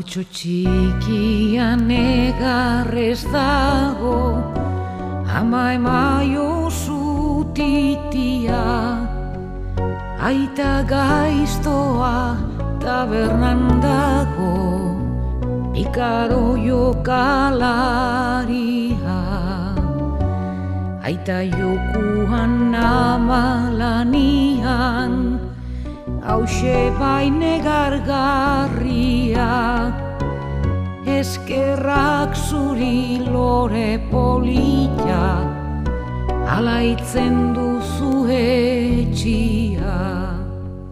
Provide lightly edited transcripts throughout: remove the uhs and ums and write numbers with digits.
Amatxo txikian negarrez dago, ama emaio zutitia, aita gaiztoa tabernan dago, pikaro jokalaria. Aita jokuan amalanian, hause baine gargarria, eskerrak zuri lore polita, alaitzen duzu etxia.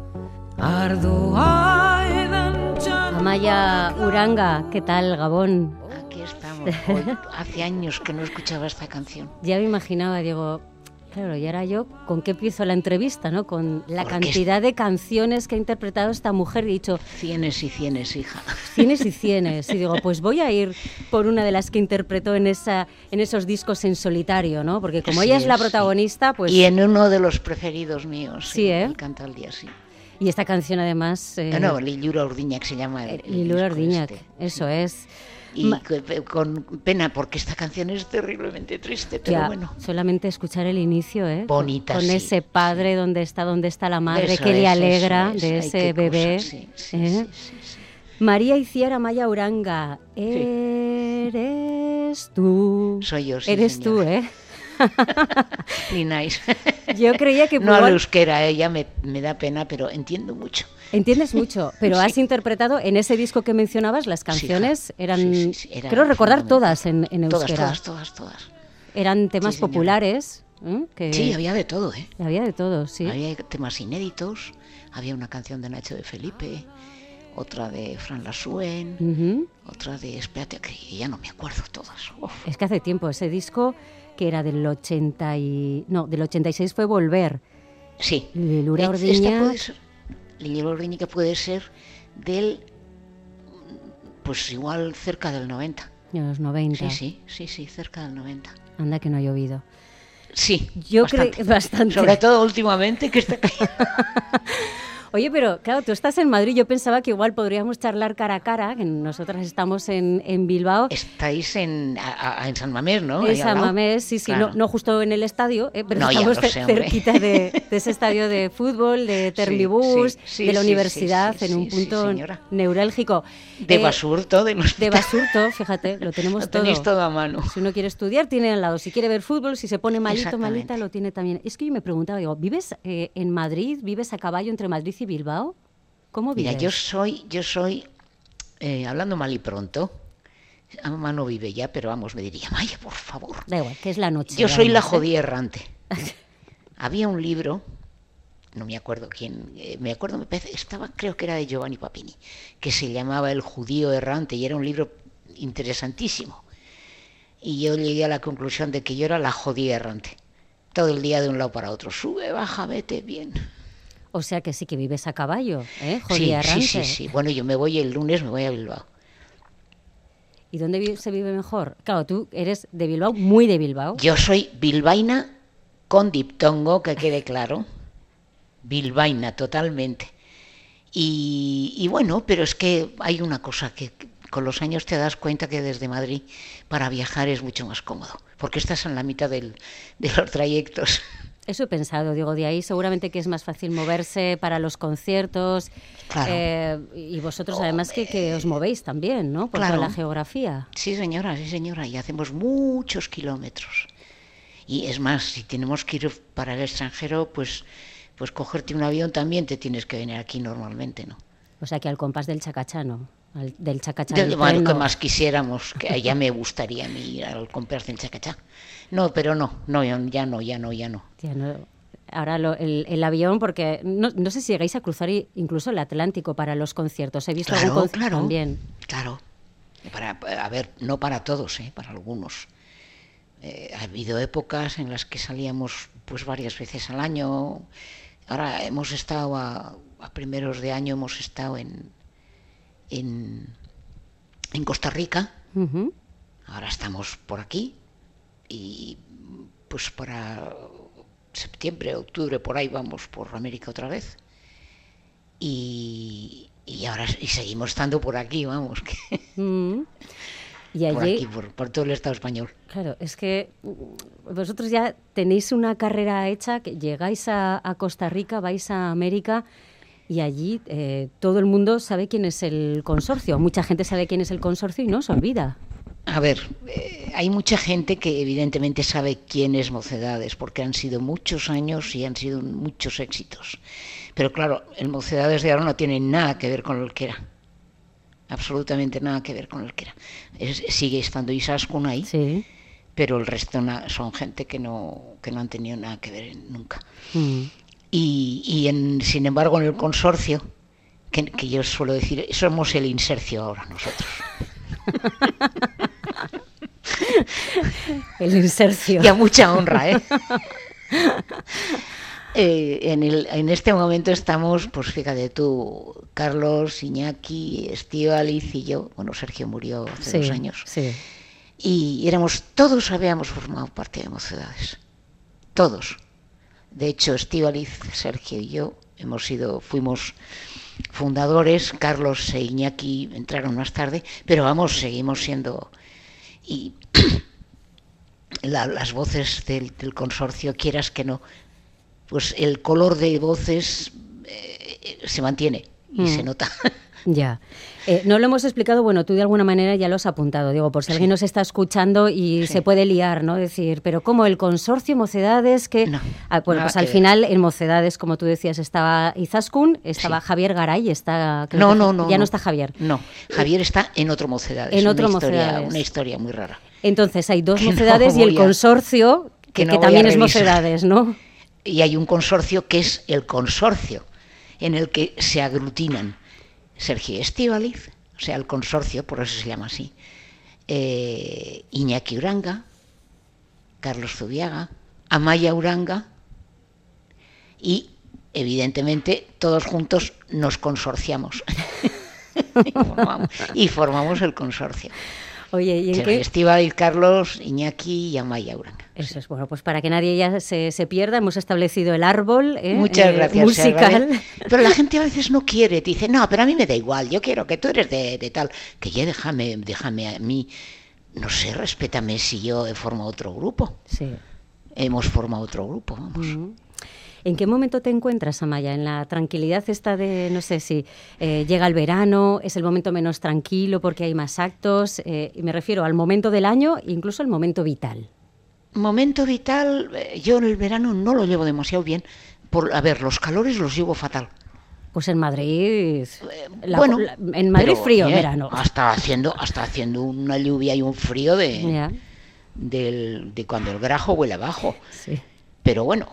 Ardoa edan Amaia Uranga, ¿qué tal, Gabón? Aquí estamos. Hoy, hace años que no escuchaba esta canción. Ya me imaginaba, digo, claro, y ahora yo, ¿con qué empiezo la entrevista, no? Con la cantidad de canciones que ha interpretado esta mujer. He dicho... Cienes y cienes, hija. Cienes y cienes. Y digo, pues voy a ir por una de las que interpretó en esos discos en solitario, ¿no? Porque como Así ella es la sí. protagonista, pues... Y en uno de los preferidos míos. Sí, ¿eh? El Canta al día, sí. Y esta canción, además... No, Lilura Ordiñac se llama. Lilura Ordiñac, eso sí. Es... Y con pena, porque esta canción es terriblemente triste, pero ya, bueno. Solamente escuchar el inicio, ¿eh? Bonita, con sí, ese padre, sí. donde está la madre, Eso que le alegra es. de Ay, ese bebé. Cosa, sí, sí. María Iciar Amaia Uranga, eres tú. Soy yo, sí, eres señora. tú, ¿eh? Ni nice. Yo creía que... No al euskera, ella me da pena, pero entiendo mucho. Entiendes mucho, pero sí. Has interpretado en ese disco que mencionabas, las canciones sí, eran, eran creo recordar todas en euskera. Todas. Eran temas sí, populares. Que sí, había de todo, ¿eh? Había de todo, sí. Había temas inéditos, había una canción de Nacho de Felipe, otra de Fran Lasuen, otra de... Espérate, que ya no me acuerdo todas. Uf. Es que hace tiempo, ese disco que era del 86 fue Volver. Sí. Lilura Ordiñac. Lilura Ordiñac puede ser del... Pues igual cerca del 90. De los 90. Sí, cerca del 90. Anda que no ha llovido. Sí, yo creo bastante. Sobre todo últimamente que está cayendo. Oye, pero claro, tú estás en Madrid, yo pensaba que igual podríamos charlar cara a cara, que nosotras estamos en Bilbao. Estáis en San Mamés, ¿no? En San Mamés, sí, claro. No justo en el estadio, pero no, estamos sé, cerquita de ese estadio de fútbol, de Terlibús, de la universidad, en un punto neurálgico. De Basurto, de Basurto, fíjate, lo tenemos lo tenéis todo a mano. Si uno quiere estudiar, tiene al lado. Si quiere ver fútbol, si se pone malita, lo tiene también. Es que yo me preguntaba, digo, ¿vives en Madrid? ¿Vives a caballo entre Madrid y Bilbao? ¿Cómo vives? Mira, yo soy hablando mal y pronto, mamá no vive ya, pero vamos, me diría, Maya, por favor. Da igual, que es la noche. Yo soy la jodida errante. Había un libro, no me acuerdo quién, me parece, creo que era de Giovanni Papini, que se llamaba El judío errante, y era un libro interesantísimo. Y yo llegué a la conclusión de que yo era la jodida errante. Todo el día de un lado para otro, sube, baja, vete, bien. O sea que sí que vives a caballo, ¿eh? Jodida errante. Sí. Bueno, yo me voy el lunes, me voy a Bilbao. ¿Y dónde se vive mejor? Claro, tú eres de Bilbao, muy de Bilbao. Yo soy bilbaína con diptongo, que quede claro. Bilbaína, totalmente. Y bueno, pero es que hay una cosa que con los años te das cuenta que desde Madrid para viajar es mucho más cómodo, porque estás en la mitad de los trayectos. Eso he pensado, digo, de ahí seguramente que es más fácil moverse para los conciertos. Claro. Y vosotros además que os movéis también, ¿no? Por toda la geografía. Sí, señora, y hacemos muchos kilómetros. Y es más, si tenemos que ir para el extranjero, pues cogerte un avión también te tienes que venir aquí normalmente, ¿no? O sea que al compás del chacachano. Del chacachá. Bueno, que más quisiéramos, que allá me gustaría a mí ir al compás del chacachá. No, pero ya no. Ahora el avión, porque no sé si llegáis a cruzar incluso el Atlántico para los conciertos. He visto algún concierto también. Claro. A ver, no para todos, para algunos. Ha habido épocas en las que salíamos pues varias veces al año. Ahora hemos estado a primeros de año, hemos estado en Costa Rica. Uh-huh. Ahora estamos por aquí y pues para septiembre, octubre, por ahí vamos por América otra vez. Y y ahora seguimos estando por aquí, vamos, que Mm. Y por allí, aquí, por todo el Estado español. claro, es que vosotros ya tenéis una carrera hecha, que llegáis a Costa Rica, vais a América y allí todo el mundo sabe quién es el consorcio. Mucha gente sabe quién es el consorcio y no se olvida. A ver, hay mucha gente que evidentemente sabe quién es Mocedades, porque han sido muchos años y han sido muchos éxitos. Pero claro, el Mocedades de ahora no tiene nada que ver con el que era. Absolutamente nada que ver con el que era. Sigue estando Izaskun ahí, Sí. pero el resto son gente que no han tenido nada que ver nunca. Mm. Sin embargo, en el consorcio, que yo suelo decir, somos el insercio ahora nosotros. El insercio. Y a mucha honra, ¿eh? En este momento estamos, pues fíjate tú, Carlos, Iñaki, Estíbaliz y yo. Bueno, Sergio murió hace 2 años. Sí. Y todos habíamos formado parte de Mocedades. Todos. De hecho, Estíbaliz, Sergio y yo fuimos fundadores. Carlos e Iñaki entraron más tarde, pero vamos, seguimos siendo... Y las voces del consorcio, quieras que no, pues el color de voces se mantiene y se nota. Ya. No lo hemos explicado, bueno, tú de alguna manera ya lo has apuntado, digo, por si alguien nos está escuchando y se puede liar, ¿no? Decir, pero ¿cómo el consorcio Mocedades? Que No, bueno, pues al final en Mocedades, como tú decías, estaba Izaskun, estaba Javier Garay, ya no está Javier. No, Javier está en otro Mocedades. En otro Mocedades. Una historia muy rara. Entonces hay 2 Mocedades y el consorcio, que también es Mocedades, ¿no? Y hay un consorcio que es el consorcio, en el que se aglutinan Sergio Estíbaliz, o sea, el consorcio, por eso se llama así, Iñaki Uranga, Carlos Zubiaga, Amaya Uranga y, evidentemente, todos juntos nos consorciamos y formamos el consorcio. Oye, ¿y en Sergio qué? Estíbaliz, Carlos, Iñaki y Amaya Uranga. Eso es, bueno, pues para que nadie ya se pierda, hemos establecido el árbol Muchas gracias, musical. Pero la gente a veces no quiere, te dice, no, pero a mí me da igual, yo quiero que tú eres de tal, que ya déjame a mí, no sé, respétame si yo he formado otro grupo. Sí. Hemos formado otro grupo, vamos. ¿En qué momento te encuentras, Amaya? ¿En la tranquilidad esta de, no sé si llega el verano, es el momento menos tranquilo porque hay más actos? Y me refiero al momento del año, incluso al momento vital. Momento vital, yo en el verano no lo llevo demasiado bien. A ver, los calores los llevo fatal. Pues en Madrid, en Madrid pero, frío, verano. Hasta haciendo una lluvia y un frío Ya. de cuando el grajo huele abajo. Sí. Pero bueno,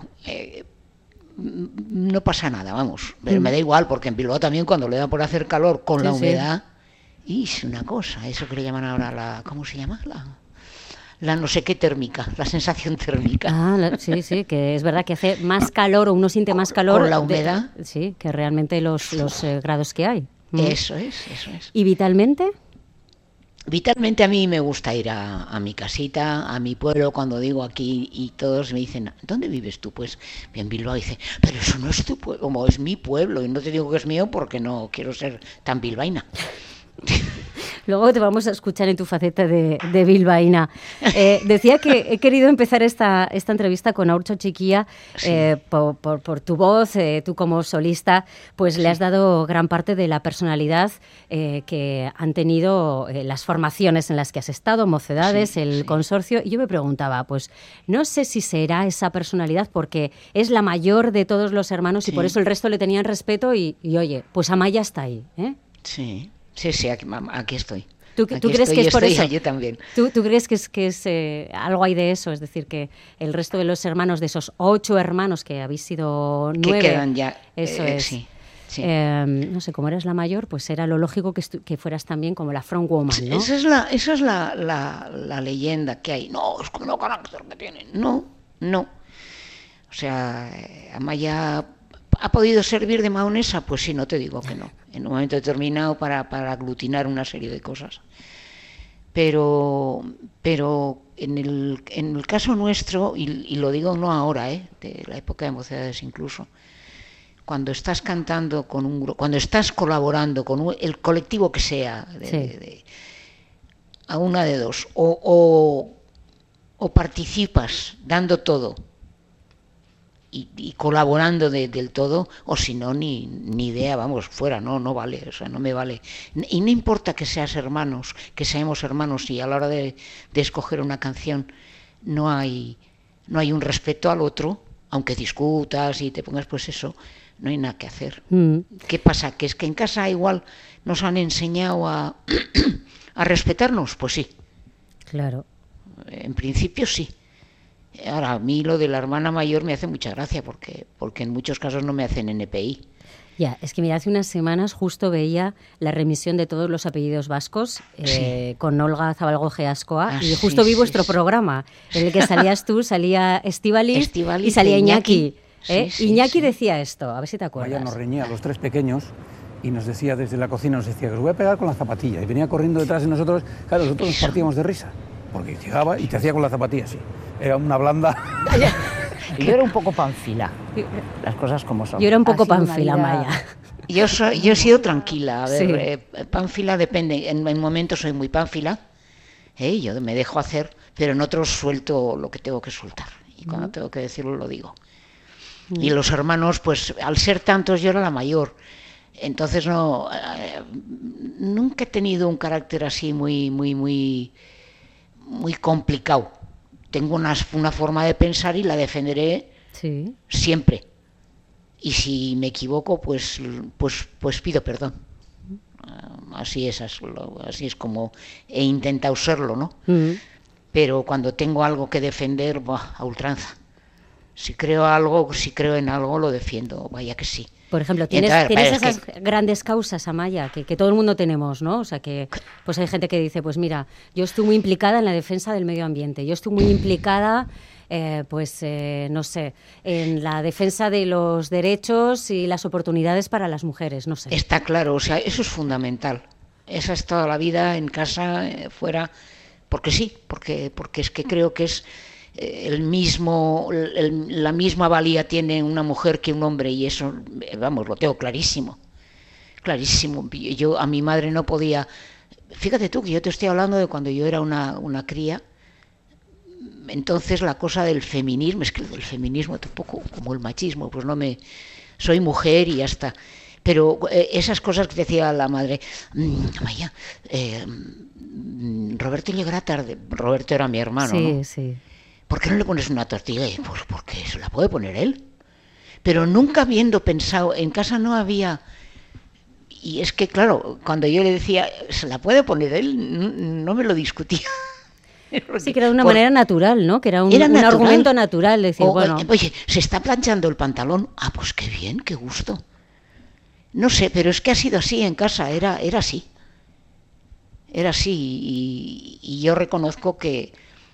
no pasa nada, vamos. Me da igual, porque en Bilbao también cuando le da por hacer calor con la humedad, y es una cosa, eso que le llaman ahora ¿cómo se llama? La no sé qué térmica, la sensación térmica. Sí, que es verdad que hace más calor o uno siente más calor. Con la humedad. Sí, que realmente los grados que hay. Eso es. ¿Y vitalmente? Vitalmente a mí me gusta ir a mi casita, a mi pueblo, cuando digo aquí, y todos me dicen, ¿dónde vives tú? Pues en Bilbao. Dice, pero eso no es tu pueblo, como es mi pueblo, y no te digo que es mío porque no quiero ser tan bilbaína. Luego te vamos a escuchar en tu faceta de bilbaína. Decía que he querido empezar esta entrevista con Haurtxo Txikia por tu voz, tú como solista, pues le has dado gran parte de la personalidad que han tenido las formaciones en las que has estado, Mocedades, el consorcio. Y yo me preguntaba, pues no sé si será esa personalidad porque es la mayor de todos los hermanos y por eso el resto le tenían respeto y oye, pues Amaya está ahí, ¿eh? Sí, aquí estoy. ¿Tú crees que es por eso? Yo también. ¿Tú crees que es algo hay de eso? Es decir, que el resto de los hermanos, de esos 8 hermanos que habéis sido 9... Que quedan ya. Eso es. Sí. No sé, como eres la mayor, pues era lo lógico que fueras también como la frontwoman, ¿no? Esa es la leyenda que hay. No, es como el carácter que tienen. No. O sea, Amaya... ¿Ha podido servir de maonesa? Pues sí, no te digo que no. En un momento determinado para aglutinar una serie de cosas. Pero en el caso nuestro, y lo digo no ahora, de la época de Mocedades incluso, cuando estás cantando con un grupo, cuando estás colaborando con el colectivo que sea, a una de dos, o participas dando todo y colaborando del todo, o si no, ni idea, vamos, fuera, no vale, o sea, no me vale. Y no importa que seamos hermanos, y a la hora de escoger una canción no hay un respeto al otro, aunque discutas y te pongas, pues eso, no hay nada que hacer. ¿Qué pasa? ¿Que es que en casa igual nos han enseñado a respetarnos? Pues sí. Claro. En principio sí. Ahora, a mí lo de la hermana mayor me hace mucha gracia, porque en muchos casos no me hacen NPI. Ya, es que mira, hace unas semanas justo veía la remisión de todos los apellidos vascos con Olga Zabalgoje Ascoa, y justo vi vuestro programa, en el que salías tú, salía Estíbaliz y salía Iñaki. Iñaki decía esto, a ver si te acuerdas. Ella nos reñía a los tres pequeños y nos decía desde la cocina, nos decía que os voy a pegar con la zapatilla, y venía corriendo detrás de nosotros. Claro, nosotros nos partíamos de risa, porque llegaba y te hacía con la zapatilla así. Era una blanda. Yo era un poco panfila, las cosas como son. Yo era un poco panfila, Maya. Yo he sido tranquila, a ver, panfila depende, en momentos soy muy panfila, yo me dejo hacer, pero en otros suelto lo que tengo que soltar, y cuando tengo que decirlo lo digo. Y los hermanos, pues al ser tantos, yo era la mayor, entonces nunca he tenido un carácter así muy complicado. Tengo una forma de pensar y la defenderé siempre. Y si me equivoco, pues pido perdón. Así es como he intentado serlo, ¿no? Pero cuando tengo algo que defender, a ultranza. Si creo en algo, lo defiendo, vaya que sí. Por ejemplo, tienes esas grandes causas, Amaya, que todo el mundo tenemos, ¿no? O sea, que pues hay gente que dice, pues mira, yo estoy muy implicada en la defensa del medio ambiente, yo estoy muy implicada, no sé, en la defensa de los derechos y las oportunidades para las mujeres, no sé. Está claro, o sea, eso es fundamental. Esa es toda la vida, en casa, fuera, porque sí, porque es que creo que es... la misma valía tiene una mujer que un hombre, y eso, vamos, lo tengo clarísimo. Yo a mi madre no podía... Fíjate tú que yo te estoy hablando de cuando yo era una cría. Entonces la cosa del feminismo, es que del feminismo tampoco, como el machismo, pues soy mujer y ya está. Pero esas cosas que decía la madre, Amaya, Roberto llegará tarde. Roberto era mi hermano, ¿no? Sí. ¿Por qué no le pones una tortilla? Pues porque se la puede poner él. Pero nunca habiendo pensado, en casa no había... Y es que, claro, cuando yo le decía, se la puede poner él, no me lo discutía. Sí, que era de una manera natural, ¿no? Que era un argumento natural. Decir, oye, ¿se está planchando el pantalón? Ah, pues qué bien, qué gusto. No sé, pero es que ha sido así en casa, era así. Era así, y yo reconozco que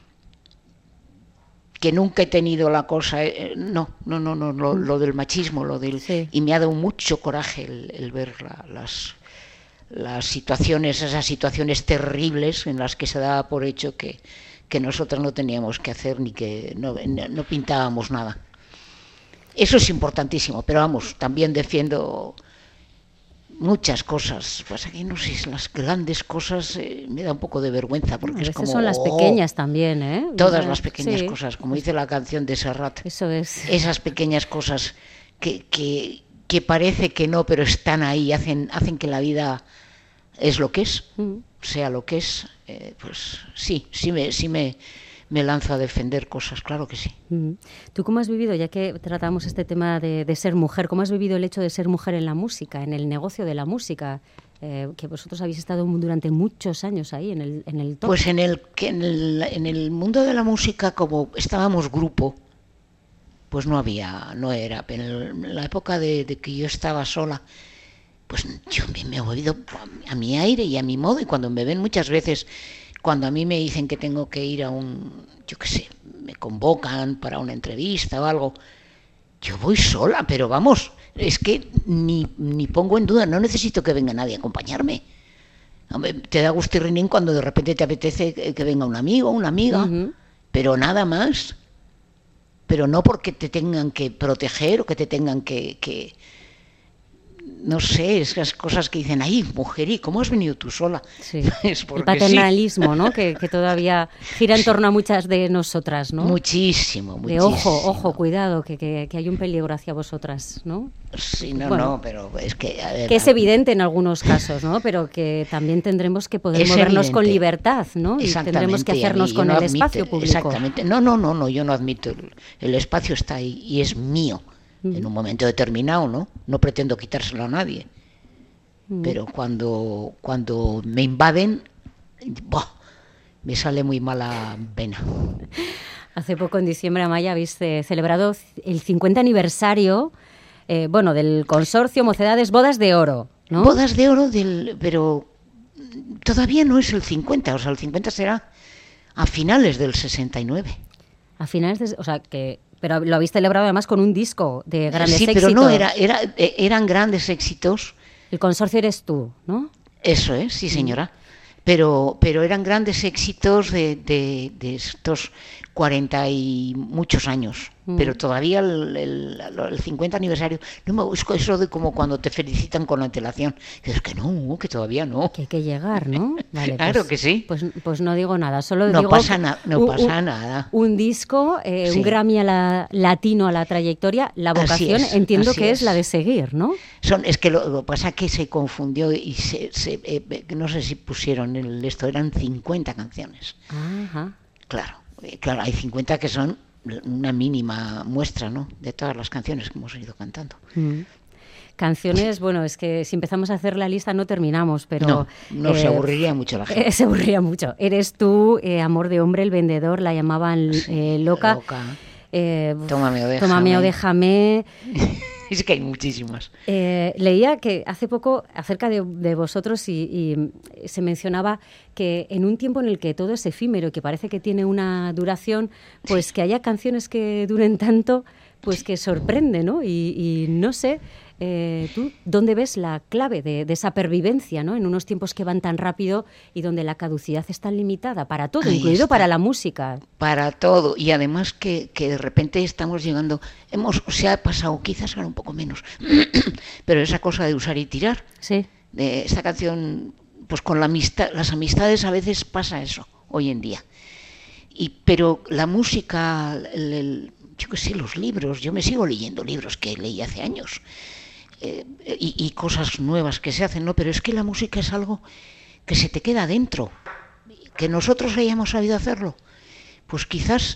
nunca he tenido la cosa, lo del machismo, y me ha dado mucho coraje el ver las situaciones, esas situaciones terribles en las que se daba por hecho que nosotros no teníamos que hacer ni que no pintábamos nada. Eso es importantísimo, pero vamos, también defiendo muchas cosas. Pues aquí no sé, las grandes cosas me da un poco de vergüenza, porque es como... son las pequeñas también, ¿eh? Todas las pequeñas cosas, como dice la canción de Serrat. Eso es. Esas pequeñas cosas que parece que no, pero están ahí, hacen que la vida es lo que es, sea lo que es. Pues sí me lanzo a defender cosas, claro que sí. ¿Tú cómo has vivido, ya que tratamos este tema de ser mujer, cómo has vivido el hecho de ser mujer en la música, en el negocio de la música, que vosotros habéis estado durante muchos años ahí, en el top? Pues en el mundo de la música, como estábamos grupo, pues no era. En la época de que yo estaba sola, pues yo me he movido a mi aire y a mi modo, y cuando me ven muchas veces... Cuando a mí me dicen que tengo que ir a yo qué sé, me convocan para una entrevista o algo, yo voy sola, pero vamos, es que ni pongo en duda, no necesito que venga nadie a acompañarme. Te da gustirrinín cuando de repente te apetece que venga un amigo o una amiga, pero nada más. Pero no porque te tengan que proteger o que te tengan que no sé, esas cosas que dicen, ay, mujer, ¿y cómo has venido tú sola? Sí. Es El porque paternalismo, ¿no? Que todavía gira en torno a muchas de nosotras, ¿no? Muchísimo, De muchísimo. ojo, cuidado, que hay un peligro hacia vosotras, ¿no? Sí, no, Bueno, no, pero es que... A ver, Que es evidente en algunos casos, ¿no? Pero que también tendremos que poder Es movernos con evidente. libertad, ¿no? Y tendremos que Exactamente, y a mí hacernos yo con no el admito- espacio público. Exactamente. No, yo no admito. El espacio está ahí y es mío. En un momento determinado, ¿no? No pretendo quitárselo a nadie. Pero cuando me invaden, ¡buah!, me sale muy mala vena. Hace poco, en diciembre, Amaya, habéis celebrado el 50 aniversario, del consorcio Mocedades Bodas de Oro, ¿no? Bodas de oro, pero todavía no es el 50, o sea, el 50 será a finales del 69. A finales pero lo habéis celebrado además con un disco de grandes Sí, éxitos. pero no, eran grandes éxitos. El consorcio eres tú, ¿no? Eso es, sí señora. Pero eran grandes éxitos de estos 40 y muchos años. Pero todavía el 50 aniversario, no me busco eso de como cuando te felicitan con antelación. Que es que no, que todavía no. Que hay que llegar, ¿no? Vale, Claro que sí. Pues no digo nada, solo No digo pasa nada. Un disco, Sí. un Grammy latino a la trayectoria, la Así vocación es, entiendo así que es es. la de seguir, ¿no? Es que lo pasa que se confundió y no sé si pusieron esto, eran 50 canciones. Ajá. Claro, hay 50 que son una mínima muestra, ¿no?, de todas las canciones que hemos ido cantando. Canciones, bueno, es que si empezamos a hacer la lista no terminamos, pero... No se aburriría mucho la gente. Se aburría mucho. Eres tú, Amor de hombre, El vendedor, la llamaban loca. Tómame o Tómame o déjame. Es que hay muchísimas. Leía que hace poco acerca de vosotros y se mencionaba que en un tiempo en el que todo es efímero y que parece que tiene una duración, pues que haya canciones que duren tanto, pues que sorprende, ¿no? Y no sé, ¿tú dónde ves la clave de esa pervivencia, ¿no? En unos tiempos que van tan rápido y donde la caducidad es tan limitada para todo, Ahí incluido está. para la música. Para todo, y además que de repente estamos llegando, se ha pasado quizás ahora un poco menos, pero esa cosa de usar y tirar, Sí. de esta canción, pues con las amistades a veces pasa eso, hoy en día. Pero la música, yo qué sé, los libros, yo me sigo leyendo libros que leí hace años, y cosas nuevas que se hacen, ¿no? Pero es que la música es algo que se te queda dentro, que nosotros hayamos sabido hacerlo. Pues quizás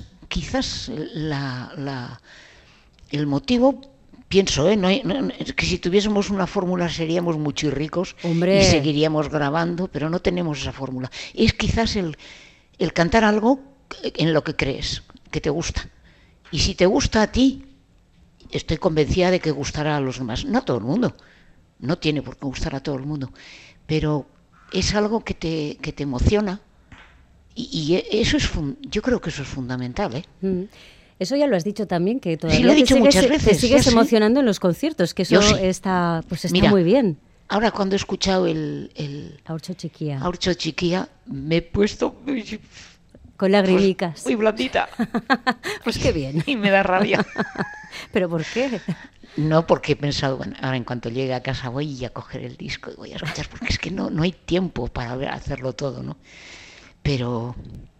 el motivo, pienso, es que si tuviésemos una fórmula seríamos muy ricos. Hombre. Y seguiríamos grabando, pero no tenemos esa fórmula. Es quizás el cantar algo en lo que crees, que te gusta. Y si te gusta a ti, estoy convencida de que gustará a los demás. No a todo el mundo, no tiene por qué gustar a todo el mundo, pero es algo que te emociona. Y eso yo creo que eso es fundamental, ¿eh? Eso ya lo has dicho también, que todavía lo he dicho muchas te veces, sigues yo sí. emocionando en los conciertos, que eso Yo sí. está Mira, muy bien. Ahora cuando he escuchado el Aurcho Chiquía, Aurcho Chiquía, me he puesto con lagrimicas. muy blandita Pues qué bien. y me da rabia. ¿Pero por qué? No, porque he pensado, bueno, ahora en cuanto llegue a casa voy a coger el disco y voy a escuchar, porque es que no hay tiempo para hacerlo todo, ¿no? Pero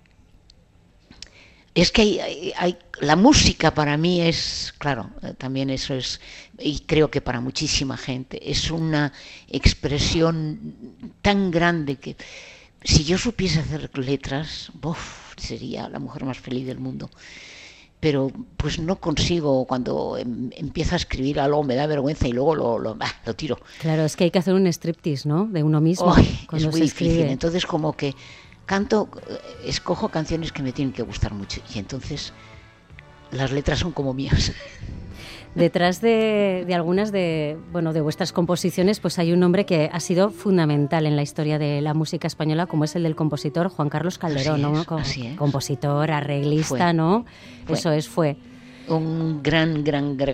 es que la música para mí es, claro, también eso es, y creo que para muchísima gente, es una expresión tan grande que si yo supiese hacer letras, sería la mujer más feliz del mundo. Pero pues no consigo, cuando empiezo a escribir algo me da vergüenza y luego lo tiro. Claro, es que hay que hacer un striptease, ¿no? De uno mismo. Es cuando muy se difícil. escribe. Entonces como que escojo canciones que me tienen que gustar mucho y entonces las letras son como mías. Detrás de algunas de vuestras composiciones, pues hay un nombre que ha sido fundamental en la historia de la música española, como es el del compositor Juan Carlos Calderón, Así es. Compositor, arreglista, Fue. ¿no? Fue. Fue. Un gran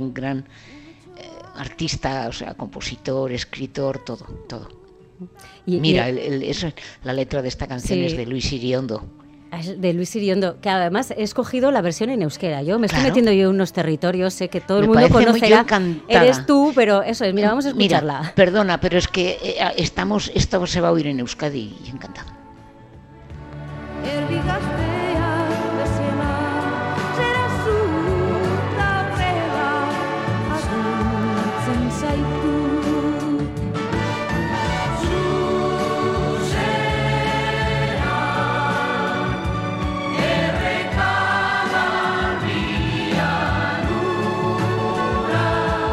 artista, o sea, compositor, escritor, todo. Mira, la letra de esta canción Sí. es de Luis Iriondo. De Luis Iriondo, que además he escogido la versión en euskera. Yo me estoy Claro. metiendo yo en unos territorios, sé que todo el Me mundo parece muy- conocerá. yo encantada. Eres tú, pero eso es, mira, vamos a escucharla. Mira, perdona, pero es que esto se va a oír en Euskadi y encantada. Herri gaztea bezala, zera zuta aurrera, aguntzen zaitu. Zuzera, erreka garbian ura,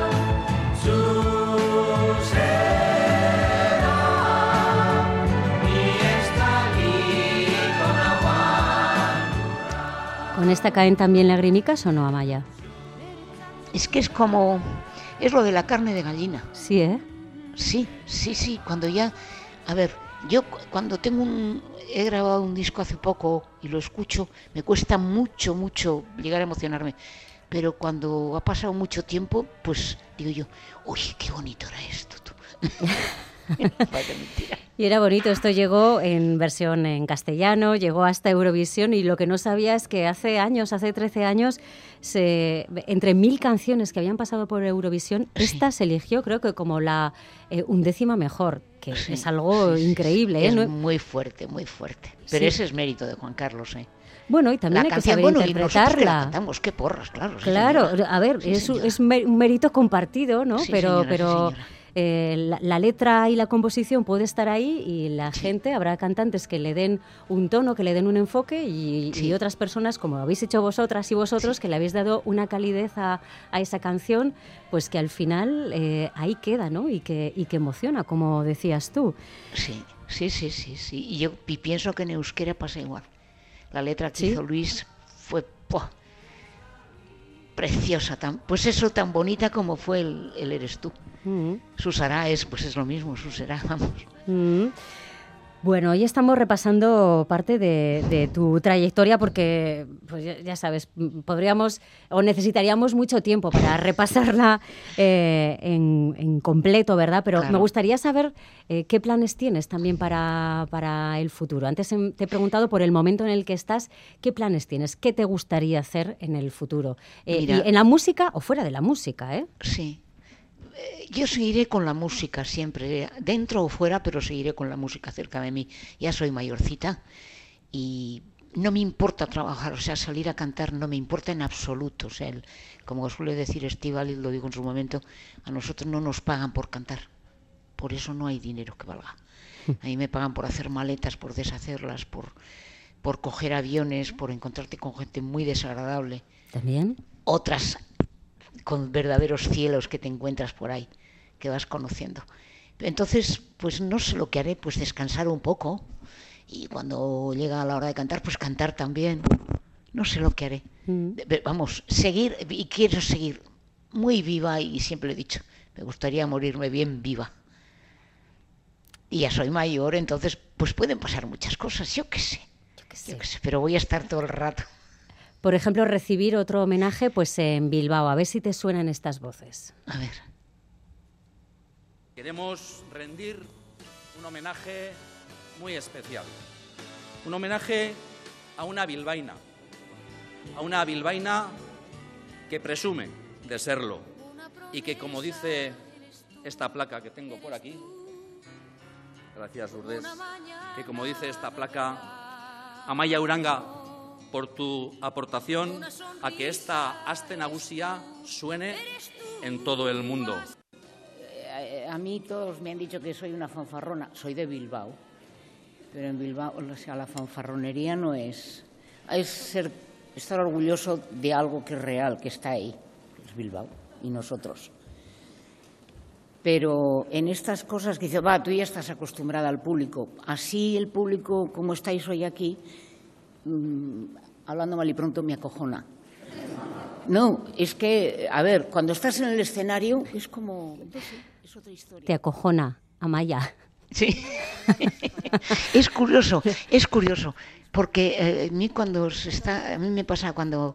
zuzera, ni ez daliko nauan. ¿Con esta caen también lagrimicas o no, Amaya? Es que es lo de la carne de gallina. Sí, ¿eh? Sí, cuando ya... A ver, yo cuando he grabado un disco hace poco y lo escucho, me cuesta mucho llegar a emocionarme. Pero cuando ha pasado mucho tiempo, pues digo yo, uy, qué bonito era esto, tú. Vaya mentira. Y era bonito, esto llegó en versión en castellano, llegó hasta Eurovisión y lo que no sabía es que hace 13 años, entre 1000 canciones que habían pasado por Eurovisión, Sí. esta se eligió creo que como la 11ª mejor, que Sí, es algo sí. increíble. Es ¿No? muy fuerte. Pero Sí. ese es mérito de Juan Carlos, ¿eh? Bueno, y también hay que saber y nosotros que la interpretarla. cantamos, qué porras, claro. sí, Claro, señora. a ver, Sí, es señora. un mérito compartido, ¿no? Sí, pero señora, sí, señora. la letra y la composición puede estar ahí y la gente, habrá cantantes que le den un tono, que le den un enfoque y Sí. otras personas, como habéis hecho vosotras y vosotros, que le habéis dado una calidez a esa canción, pues que al final ahí queda, ¿no? Y que emociona, como decías tú. Sí. Y yo pienso que en euskera pasa igual. La letra que ¿Sí? hizo Luis fue preciosa, pues eso, tan bonita como fue el Eres tú. Mm. Susará es lo mismo, Susará, vamos. Mm. Bueno, hoy estamos repasando parte de tu trayectoria porque, pues ya sabes, podríamos o necesitaríamos mucho tiempo para repasarla en completo, ¿verdad? Pero Claro. me gustaría saber qué planes tienes también para el futuro. Antes te he preguntado por el momento en el que estás, ¿qué planes tienes? ¿Qué te gustaría hacer en el futuro? Mira. Y en la música o fuera de la música, ¿eh? Sí. Yo seguiré con la música siempre, dentro o fuera, pero seguiré con la música cerca de mí. Ya soy mayorcita y no me importa trabajar, o sea, salir a cantar no me importa en absoluto. O sea, como suele decir Estíbaliz, lo digo en su momento, a nosotros no nos pagan por cantar. Por eso no hay dinero que valga. A mí me pagan por hacer maletas, por deshacerlas, por coger aviones, por encontrarte con gente muy desagradable. ¿También? Otras con verdaderos cielos que te encuentras por ahí, que vas conociendo. Entonces, pues no sé lo que haré, pues descansar un poco y cuando llega la hora de cantar, pues cantar también. No sé lo que haré. Vamos, seguir, y quiero seguir muy viva y siempre lo he dicho, me gustaría morirme bien viva. Y ya soy mayor, entonces pues pueden pasar muchas cosas, yo qué sé, pero voy a estar todo el rato. Por ejemplo, recibir otro homenaje pues en Bilbao. A ver si te suenan estas voces. A ver. Queremos rendir un homenaje muy especial. Un homenaje a una bilbaína. A una bilbaína que presume de serlo. Y que, como dice esta placa que tengo por aquí, gracias Lourdes, que como dice esta placa, Amaia Uranga, por tu aportación a que esta Aste Nagusia suene en todo el mundo. A mí todos me han dicho que soy una fanfarrona. Soy de Bilbao, pero en Bilbao, o sea, la fanfarronería no es estar orgulloso de algo que es real, que está ahí, que es Bilbao y nosotros. Pero en estas cosas que dice, tú ya estás acostumbrada al público. Así el público, como estáis hoy aquí, hablando mal y pronto, me acojona. No, es que, a ver, cuando estás en el escenario es como, no sé, es otra historia. Te acojona, Amaya. Sí, es curioso, porque a mí me pasa cuando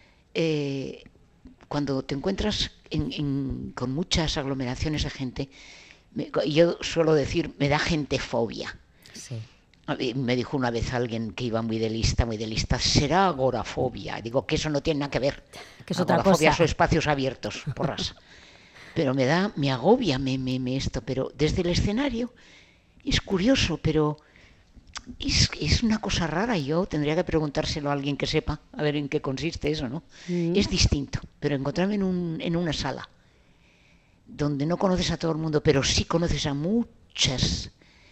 te encuentras con muchas aglomeraciones de gente, yo suelo decir, me da gentefobia. Sí. Me dijo una vez alguien que iba muy de lista, será agorafobia. Digo que eso no tiene nada que ver. Que es otra Agorafobia cosa. son espacios abiertos, porras. Pero me agobia esto. Pero desde el escenario es curioso, pero es una cosa rara. Yo tendría que preguntárselo a alguien que sepa, a ver en qué consiste eso, ¿no? Es distinto, pero encontrarme en una sala donde no conoces a todo el mundo, pero sí conoces a muchas.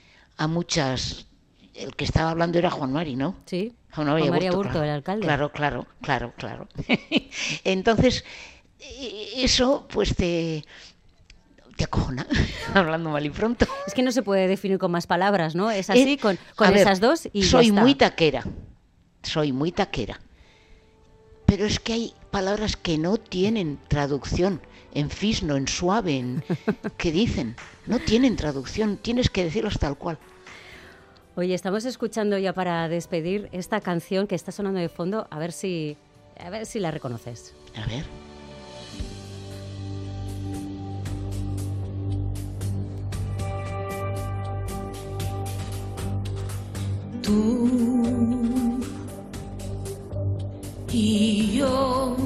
El que estaba hablando era Juan Mari, ¿no? Sí, Juan Juan Mari Aburto, Aburto, claro. el alcalde. Claro. Entonces, eso pues te acojona, hablando mal y pronto. Es que no se puede definir con más palabras, ¿no? Es así, con A ver, esas dos y soy ya está. Soy muy taquera. Pero es que hay palabras que no tienen traducción. En fisno, en suave, ¿qué dicen? No tienen traducción, tienes que decirlos tal cual. Oye, estamos escuchando ya para despedir esta canción que está sonando de fondo, a ver si la reconoces. A ver. Tú y yo,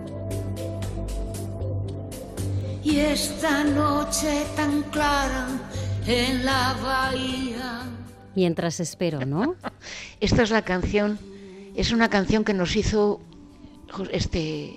y esta noche tan clara en la bahía. Mientras espero, ¿no? Esta es la canción, es una canción que nos hizo este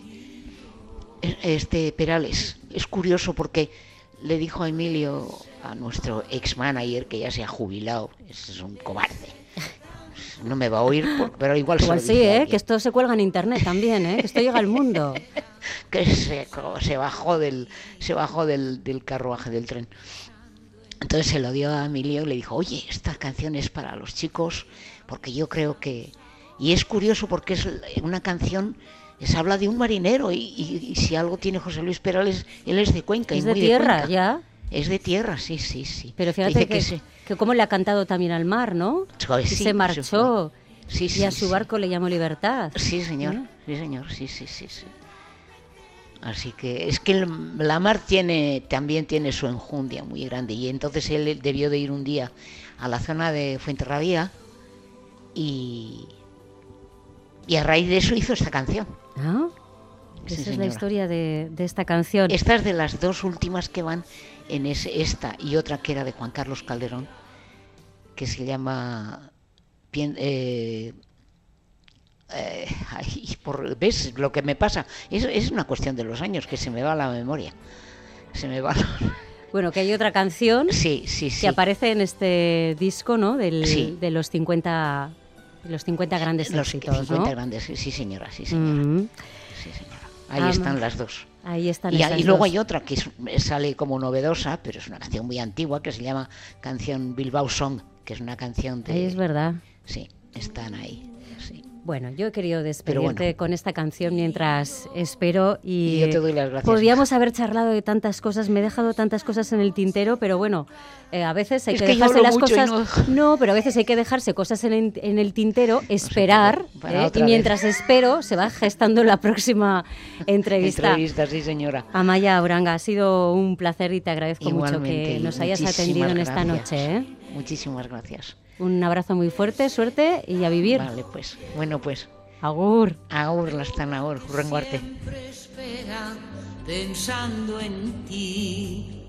Perales. Es curioso porque le dijo a Emilio, a nuestro ex-manager, que ya se ha jubilado, es un cobarde. No me va a oír, pero igual se lo Igual sí, dice a alguien. que esto se cuelga en internet también, que esto llega al mundo. Que se bajó del carruaje del tren. Entonces se lo dio a Emilio y le dijo, oye, esta canción es para los chicos, porque yo creo que... Y es curioso porque es una canción, habla de un marinero, y si algo tiene José Luis Perales, él es de Cuenca. Es y de muy tierra, Cuenca. ya. Es de tierra, sí. Pero fíjate Dice que cómo le ha cantado también al mar, ¿no? Joder, Y sí, se marchó. Sí, Y a su barco le llamó Libertad. Sí, señor. Sí, señor. Sí. Así que es que la mar también tiene su enjundia muy grande. Y entonces él debió de ir un día a la zona de Fuenterrabía y a raíz de eso hizo esta canción. ¿Ah? Sí, Esa es la señora. historia de esta canción. Esta es de las dos últimas que van en esta y otra que era de Juan Carlos Calderón, que se llama... ¿Ves lo que me pasa? Es una cuestión de los años, que se me va la memoria. Bueno, que hay otra canción Sí. que aparece en este disco, ¿no? Sí. De los 50 grandes Los éxitos, 50 ¿no? grandes, sí, señora. Sí, Mm. señora. Ahí están las dos. Ahí están Y esas luego dos. hay otra que sale como novedosa, pero es una canción muy antigua, que se llama Canción Bilbao Song, que es una canción de... Ahí es verdad. Sí, están ahí. Sí. Bueno, yo he querido Pero despedirte bueno. con esta canción mientras espero Y yo te doy las gracias. Podríamos haber charlado de tantas cosas, me he dejado tantas cosas en el tintero, pero bueno, a veces hay Es que que yo dejarse hablo las mucho y cosas... No, pero a veces hay que dejarse cosas en el tintero, esperar, para y otra mientras espero se va gestando la próxima entrevista. Entrevista, sí, señora. Amaya Uranga, ha sido un placer y te agradezco mucho Igualmente, que y nos hayas muchísimas atendido en esta gracias. noche. Muchísimas gracias. Un abrazo muy fuerte, suerte y a vivir. Vale, pues. Bueno, pues. Agur. Agur, lastan agur, hurrengoarte. Siempre espera pensando en ti,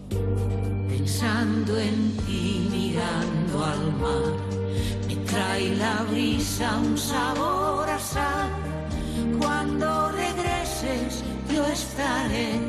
mirando al mar. Me trae la brisa un sabor a sal. Cuando regreses yo estaré